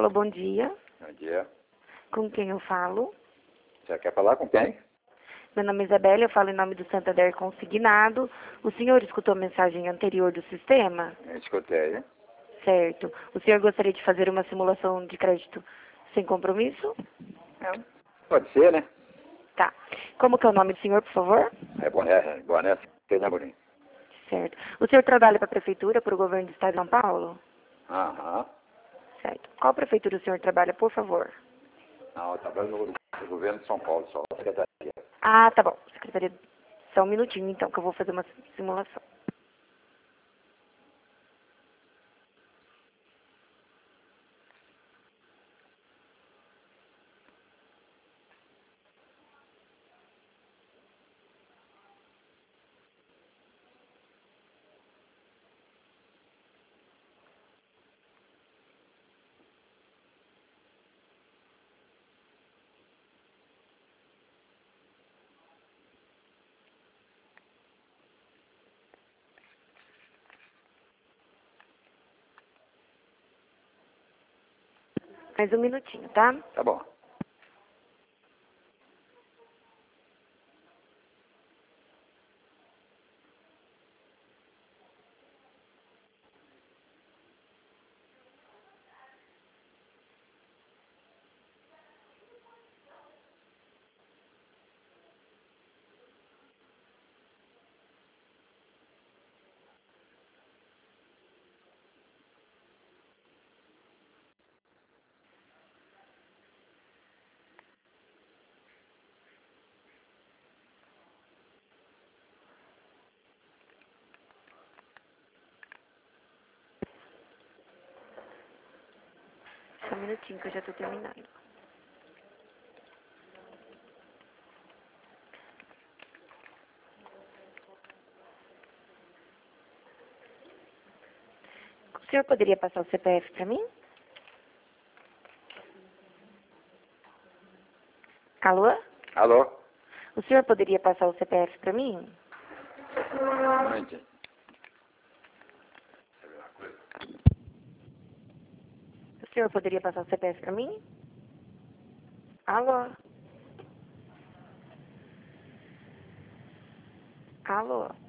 Alô, bom dia. Bom dia. Com quem eu falo? Você quer falar com quem? Meu nome é Isabela, eu falo em nome do Santander Consignado. O senhor escutou a mensagem anterior do sistema? Eu escutei. Certo. O senhor gostaria de fazer uma simulação de crédito sem compromisso? Pode ser, né? Tá. Como que é o nome do senhor, por favor? É Boné Amorim. Certo. O senhor trabalha para a prefeitura, para o governo do estado de São Paulo? Aham. Certo. Qual prefeitura o senhor trabalha, por favor? Não, eu trabalho no governo de São Paulo, só. Secretaria. Ah, tá bom. Secretaria. Só um minutinho, então, que eu vou fazer uma simulação. Mais um minutinho, tá? Tá bom. Só um minutinho que eu já tô terminando. O senhor poderia passar o CPF para mim? Alô? Alô? O senhor poderia passar o CPF para mim? Não entendi. O senhor poderia passar o CPF para mim? Alô? Alô?